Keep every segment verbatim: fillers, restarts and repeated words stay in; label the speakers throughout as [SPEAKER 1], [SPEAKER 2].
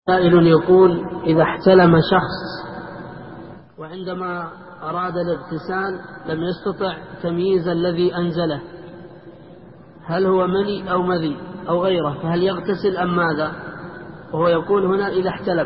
[SPEAKER 1] سائل يقول: إذا احتلم شخص وعندما أراد الاغتسال لم يستطع تمييز الذي أنزله، هل هو مني أو مذي أو غيره، فهل يغتسل أم ماذا؟ وهو يقول هنا إذا احتلم.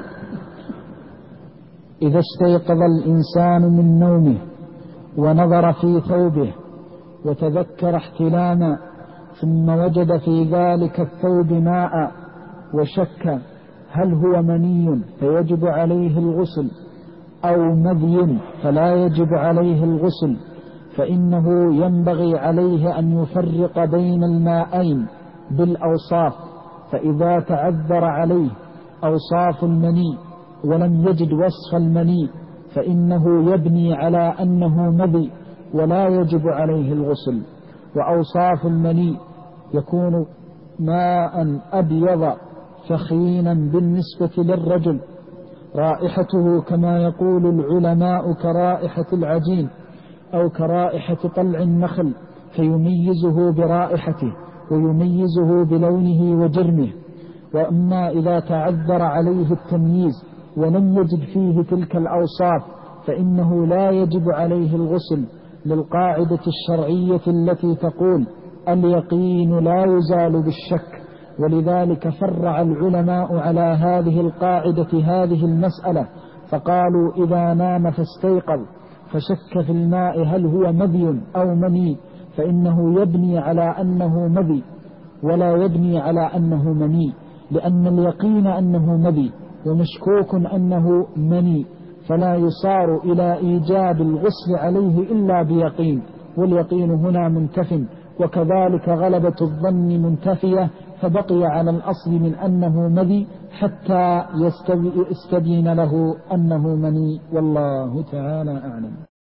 [SPEAKER 2] إذا استيقظ الإنسان من نومه ونظر في ثوبه وتذكر احتلاما ثم وجد في ذلك الثوب ماء وشك هل هو مني فيجب عليه الغسل أو مذي فلا يجب عليه الغسل، فإنه ينبغي عليه أن يفرق بين الماءين بالأوصاف، فإذا تعذر عليه أوصاف المني ولم يجد وصف المني فإنه يبني على أنه مذي ولا يجب عليه الغسل. وأوصاف المني يكون ماء أبيض ثخينا بالنسبة للرجل، رائحته كما يقول العلماء كرائحة العجين أو كرائحة طلع النخل، فيميزه برائحته ويميزه بلونه وجرمه. وأما إذا تعذر عليه التمييز ولم يجد فيه تلك الأوصاف فإنه لا يجب عليه الغسل، للقاعدة الشرعية التي تقول اليقين لا يزال بالشك. ولذلك فرع العلماء على هذه القاعدة هذه المسألة، فقالوا إذا نام فاستيقظ فشك في الماء هل هو مذي أو مني فإنه يبني على أنه مذي ولا يبني على أنه مني، لأن اليقين أنه مذي ومشكوك أنه مني، فلا يصار إلى إيجاب الغسل عليه إلا بيقين، واليقين هنا منتف، وكذلك غلبة الظن منتفية، فبقي على الأصل من أنه مذي حتى يستبين له أنه مني، والله تعالى أعلم.